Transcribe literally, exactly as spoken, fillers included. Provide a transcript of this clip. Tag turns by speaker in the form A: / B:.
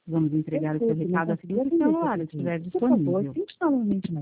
A: Vamos entregar o seu
B: Perfeito,
A: recado
B: não
A: assim que
B: consegui
A: o seu
B: atender
A: horário
B: esse
A: estiver
B: cliente. Por favor,
A: disponível.
B: tente novamente mais